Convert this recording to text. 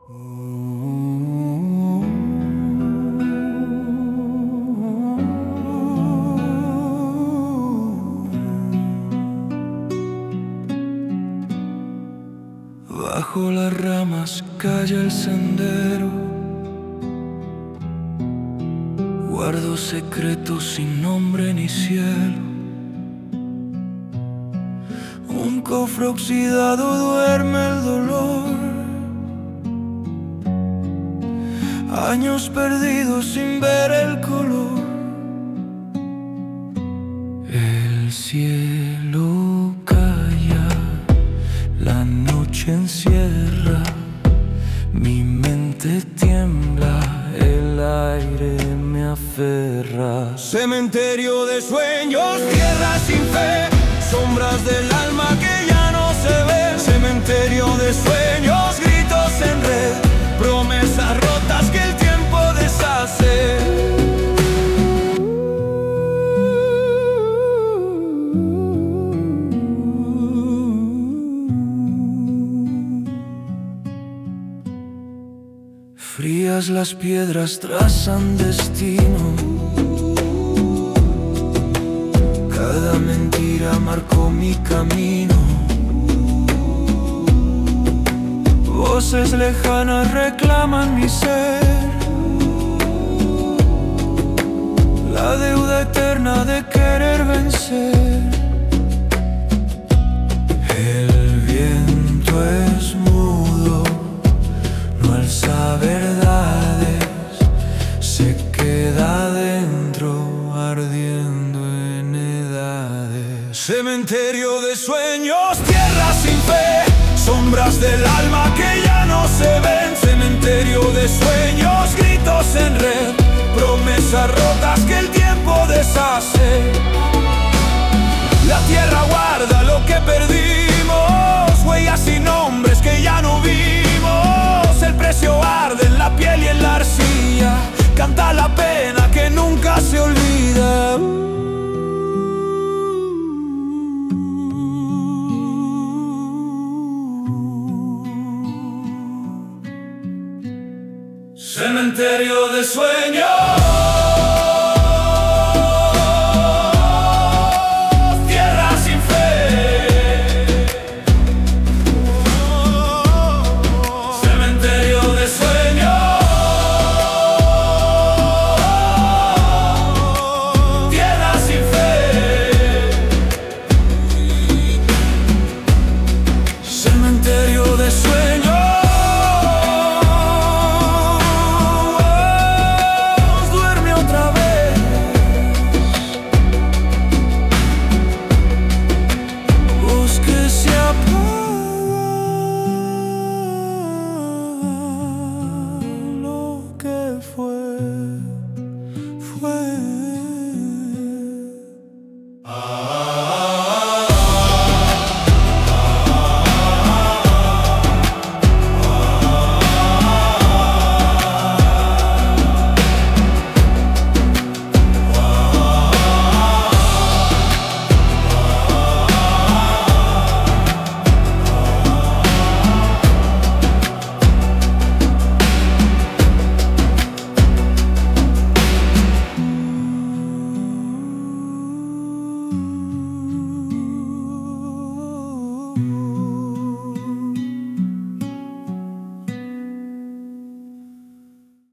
Bajo las ramas calla el sendero, guardo secretos sin nombre ni cielo. Un cofre oxidado duerme el dolor, años perdidos sin ver el color. El cielo calla, la noche encierra, mi mente tiembla, el aire me aferra. Cementerio de sueños, tierra sin fe, sombras del alma que ya no se ven. Cementerio de sueños, gritos en red, promesas rotas que el tiempo deshace. Frías las piedras trazan destino, cada mentira marcó mi camino. Voces lejanas reclaman mi ser, la deuda eterna de querer vencer. El viento es mudo, no alza verdades, se queda dentro ardiendo en edades. Cementerio de sueños, tierra sin fe, sombras del alma que ya no se ven. Cementerio de sueños, gritos en red, promesas rotas que el tiempo deshace. La tierra guarda lo que perdimos, huellas sin nombres que ya no vimos. El precio arde en la piel y en la arcilla, canta la pena que nunca se olvida. Cementerio de sueños.